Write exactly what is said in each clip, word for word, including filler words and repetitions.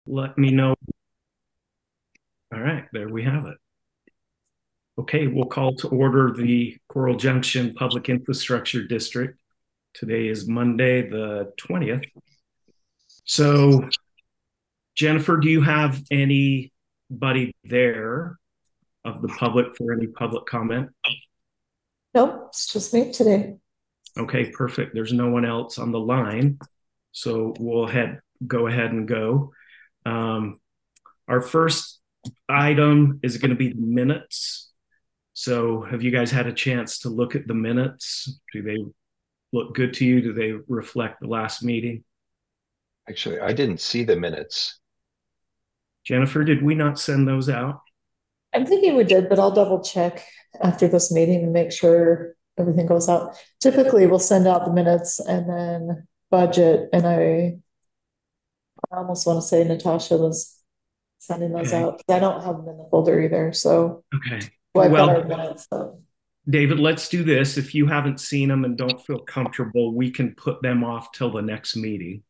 let me know. All right, there we have it. Okay, we'll call to order the Coral Junction Public Infrastructure District. Today is Monday, the twentieth. So, Jennifer, do you have anybody there of the public for any public comment? Nope, it's just me today. Okay, perfect. There's no one else on the line. So we'll head go ahead and go. Um, our first item is going to be the minutes. So have you guys had a chance to look at the minutes? Do they look good to you? Do they reflect the last meeting? Actually, I didn't see the minutes. Jennifer, did we not send those out? I'm thinking we did, but I'll double check after this meeting and make sure everything goes out. Typically, we'll send out the minutes and then budget. And I, I almost want to say Natasha was sending those Okay. out. I don't have them in the folder either. So Okay. wipe out Well, our minutes. So. David, let's do this. If you haven't seen them and don't feel comfortable, we can put them off till the next meeting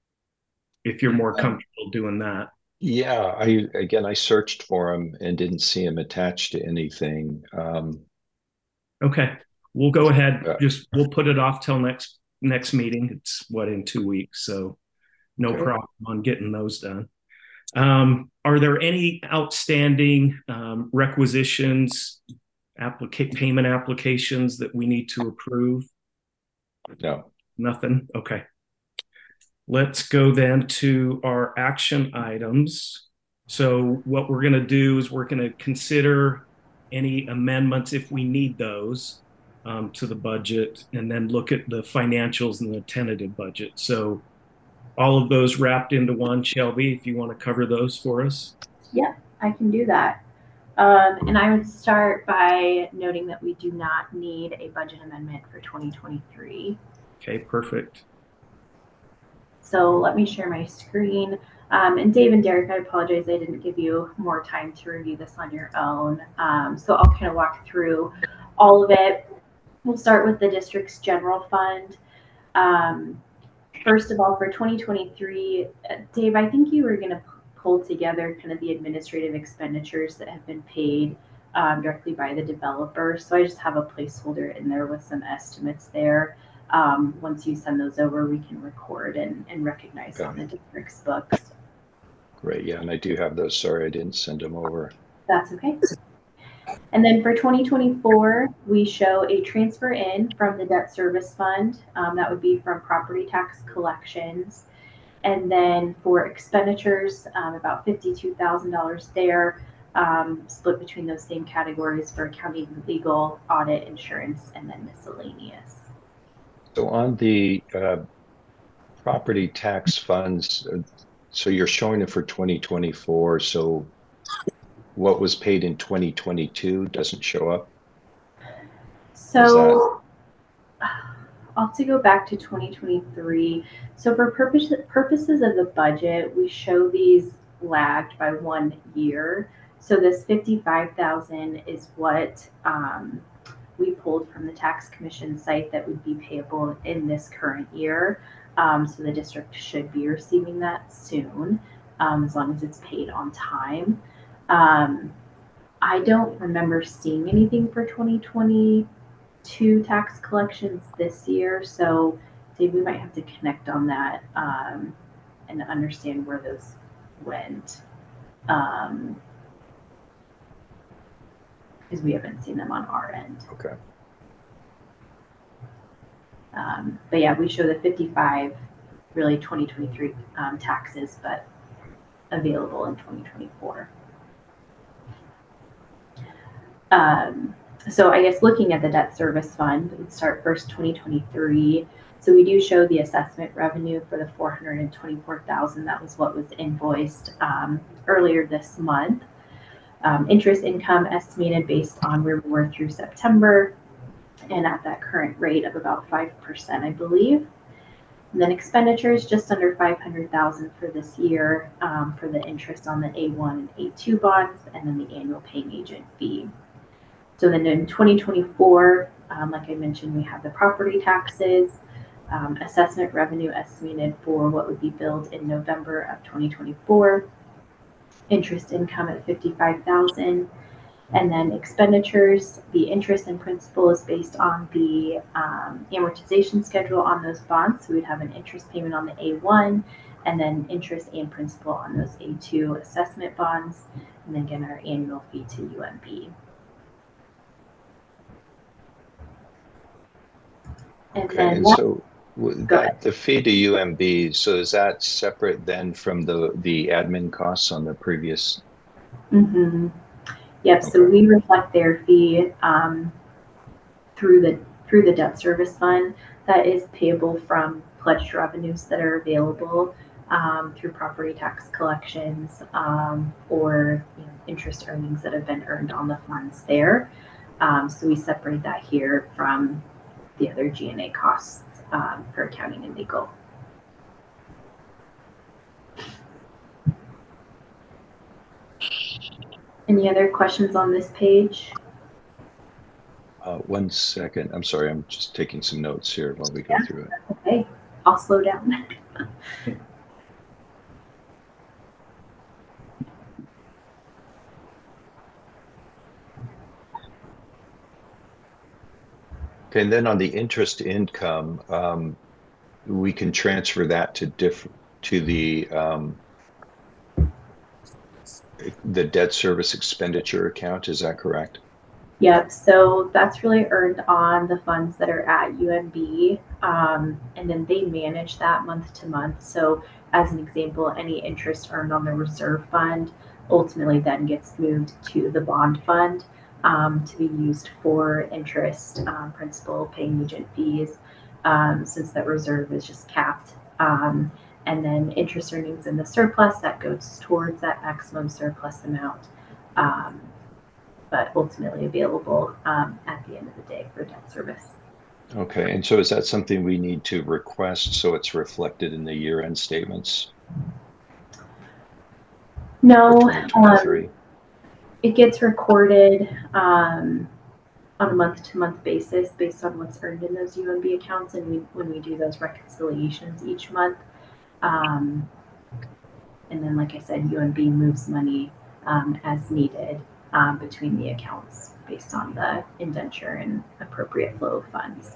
if you're more Um, comfortable doing that. yeah, I again I searched for them and didn't see them attached to anything. Um, Okay. We'll go ahead. uh, Just we'll put it off till next next meeting. It's what in two weeks, so no okay. problem on getting those done. Um, are there any outstanding um, requisitions, applica- payment applications that we need to approve? No. Nothing. Okay. Let's go then to our action items. So what we're going to do is we're going to consider any amendments if we need those um, to the budget, and then look at the financials and the tentative budget. So all of those wrapped into one. Shelby, if you want to cover those for us. Yep, I can do that. Um, and I would start by noting that we do not need a budget amendment for twenty twenty-three. Okay, perfect. So let me share my screen. Um, and Dave and Derek, I apologize, I didn't give you more time to review this on your own. Um, so I'll kind of walk through all of it. We'll start with the district's general fund. Um, first of all, for twenty twenty-three, uh, Dave, I think you were going to pull together kind of the administrative expenditures that have been paid um, directly by the developer. So I just have a placeholder in there with some estimates there. Um, once you send those over, we can record and, and recognize Okay. on the district's books. Great. Yeah, and I do have those. Sorry, I didn't send them over. That's okay. And then for twenty twenty-four, we show a transfer in from the debt service fund. Um, that would be from property tax collections. And then for expenditures, um, about fifty-two thousand dollars there, um, split between those same categories for accounting, legal, audit, insurance, and then miscellaneous. So on the uh, property tax funds, uh, so you're showing it for twenty twenty-four. So what was paid in twenty twenty-two doesn't show up? So I'll have to go back to twenty twenty-three. So for purpose, purposes of the budget, we show these lagged by one year. So this fifty-five thousand is what um, we pulled from the tax commission site that would be payable in this current year. Um, so the district should be receiving that soon, um, as long as it's paid on time. Um, I don't remember seeing anything for twenty twenty-two tax collections this year, so Dave, we might have to connect on that um, and understand where those went, um, because we haven't seen them on our end. Okay. Um, but yeah, we show the fifty-five, really twenty twenty-three um, taxes, but available in twenty twenty-four. Um, so I guess looking at the debt service fund, we'd start first twenty twenty-three. So we do show the assessment revenue for the four hundred twenty-four thousand. That was what was invoiced um, earlier this month. Um, interest income estimated based on where we were through September, and at that current rate of about five percent, I believe. And then expenditures just under five hundred thousand for this year um, for the interest on the A one and A two bonds, and then the annual paying agent fee. So then in twenty twenty-four, um, like I mentioned, we have the property taxes. um, assessment revenue estimated for what would be billed in November of twenty twenty-four, interest income at fifty-five thousand dollars. And then expenditures, the interest and principal is based on the um, amortization schedule on those bonds. So we'd have an interest payment on the A one, and then interest and principal on those A two assessment bonds, and then again our annual fee to U M B. And Okay, then and that, so w- go that ahead. the fee to U M B, so is that separate then from the the admin costs on the previous? Mm-hmm. Yep. So Okay. we reflect their fee um, through the through the debt service fund that is payable from pledged revenues that are available um, through property tax collections um, or you know, interest earnings that have been earned on the funds there. Um, so we separate that here from the other G and A costs um, for accounting and legal. Any other questions on this page? Uh, one second. I'm sorry. I'm just taking some notes here while we go Yeah. through it. Okay, I'll slow down. Okay, and then on the interest income, um, we can transfer that to diff to the um, the debt service expenditure account. Is that correct? Yep, so that's really earned on the funds that are at U M B, um, and then they manage that month to month. So, as an example, any interest earned on the reserve fund ultimately then gets moved to the bond fund um, to be used for interest, um, principal, paying agent fees, um, since that reserve is just capped. Um, and then interest earnings in the surplus that goes towards that maximum surplus amount. Um, but ultimately available um, at the end of the day for debt service. Okay, and so is that something we need to request so it's reflected in the year-end statements for No, twenty twenty-three? um, it gets recorded um, on a month-to-month basis based on what's earned in those U M B accounts, and we, when we do those reconciliations each month. Um, and then, like I said, U M B moves money um, as needed um, between the accounts based on the indenture and appropriate flow of funds.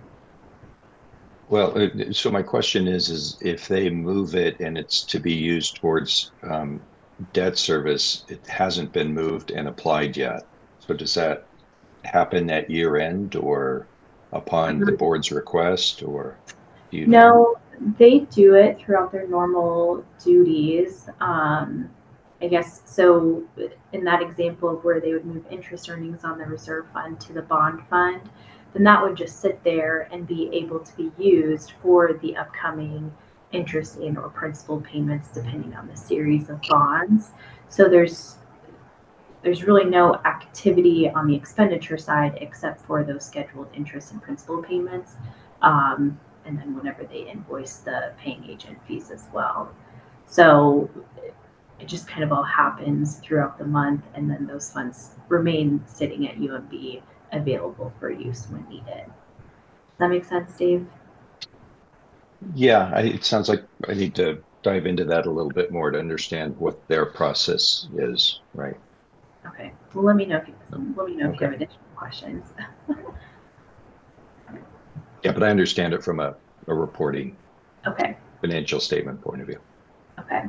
Well, uh, so my question is, is if they move it and it's to be used towards um, debt service, it hasn't been moved and applied yet. So does that happen at year end or upon the board's request, or do you know? No, they do it throughout their normal duties. Um, I guess so. In that example of where they would move interest earnings on the reserve fund to the bond fund, then that would just sit there and be able to be used for the upcoming interest and or principal payments, depending on the series of bonds. So there's there's really no activity on the expenditure side except for those scheduled interest and principal payments. Um, and then whenever they invoice the paying agent fees as well. So it just kind of all happens throughout the month, and then those funds remain sitting at U M B available for use when needed. Does that make sense, Dave? Yeah, I, it sounds like I need to dive into that a little bit more to understand what their process is, right? Okay. Well, let me know if you let me know if you Okay. have additional questions. Yeah, but I understand it from a, a reporting Okay. financial statement point of view. Okay.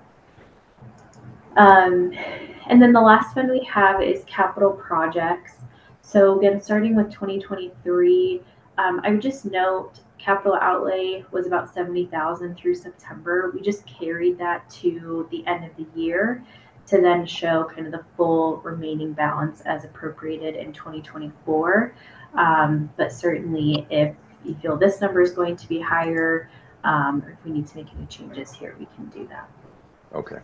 Um, and then the last one we have is capital projects. So again, starting with twenty twenty-three, um, I would just note capital outlay was about seventy thousand through September. We just carried that to the end of the year to then show kind of the full remaining balance as appropriated in twenty twenty-four. Um, but certainly if you feel this number is going to be higher, um, or if we need to make any changes here, we can do that. Okay.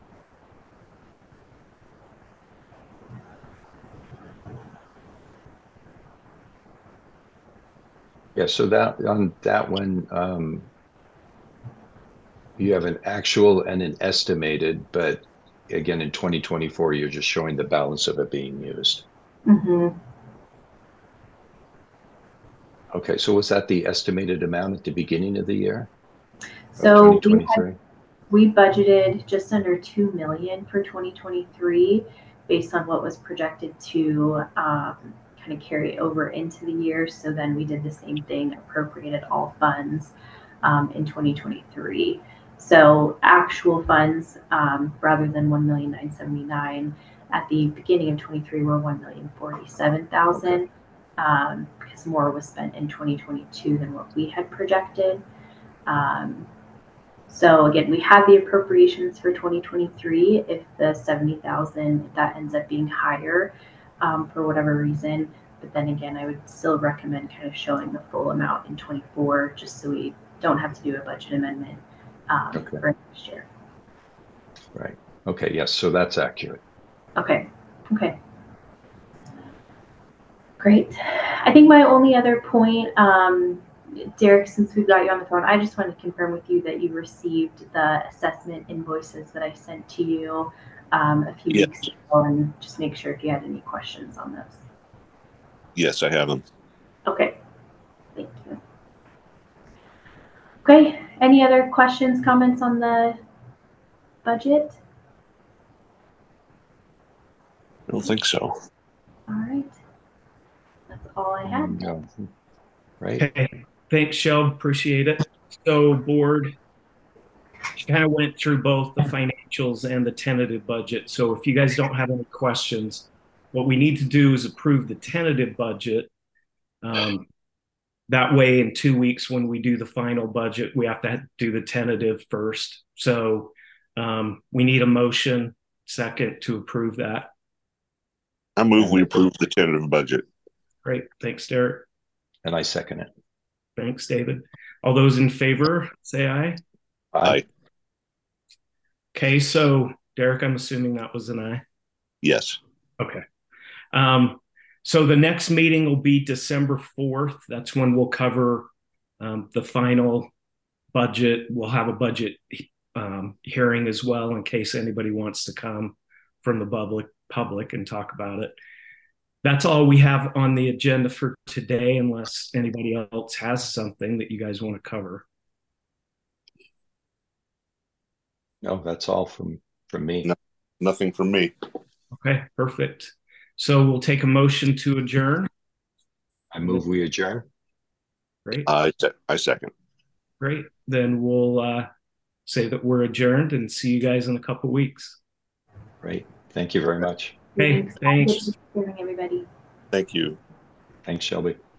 Yeah, so that on that one, um, you have an actual and an estimated, but again, in twenty twenty-four, you're just showing the balance of it being used. Mm-hmm. Okay, so was that the estimated amount at the beginning of the year? So we twenty twenty-three? had, we budgeted just under two million for twenty twenty-three based on what was projected to um, kind of carry over into the year. So then we did the same thing, appropriated all funds um, in twenty twenty-three. So actual funds, um, rather than one million nine seventy-nine at the beginning of twenty-three, were one million forty-seven thousand. Okay. Um, because more was spent in twenty twenty-two than what we had projected. Um, so again, we have the appropriations for twenty twenty-three. If the seventy thousand, if that ends up being higher um, for whatever reason, but then again, I would still recommend kind of showing the full amount in twenty-four, just so we don't have to do a budget amendment um, Okay. for next year. Right. Okay. Yes. So that's accurate. Okay. Okay. Great. I think my only other point, um, Derek, since we've got you on the phone, I just wanted to confirm with you that you received the assessment invoices that I sent to you um, a few Yes. weeks ago, and just make sure if you had any questions on those. Yes, I have them. Okay. Thank you. Okay. Any other questions, comments on the budget? I don't think so. All right. That's all I had. No. Right. Okay, thanks, Shel. Appreciate it. So, board, she kind of went through both the financials and the tentative budget. So, if you guys don't have any questions, what we need to do is approve the tentative budget. Um, that way, in two weeks, when we do the final budget, we have to do the tentative first. So, um, we need a motion second to approve that. I move we approve the tentative budget. Great. Thanks, Derek. And I second it. Thanks, David. All those in favor, say aye. Aye. Okay, so Derek, I'm assuming that was an aye. Yes. Okay. Um, so the next meeting will be December fourth. That's when we'll cover um, the final budget. We'll have a budget um, hearing as well in case anybody wants to come from the public public and talk about it. That's all we have on the agenda for today, unless anybody else has something that you guys want to cover. No, that's all from from me. No. Nothing from me. Okay, perfect. So we'll take a motion to adjourn. I move we adjourn. Great. I se- I second. Great. Then we'll uh, say that we're adjourned and see you guys in a couple weeks. Great. Thank you very much. Hey, thanks. Good hearing everybody. Thank you. Thanks, Shelby.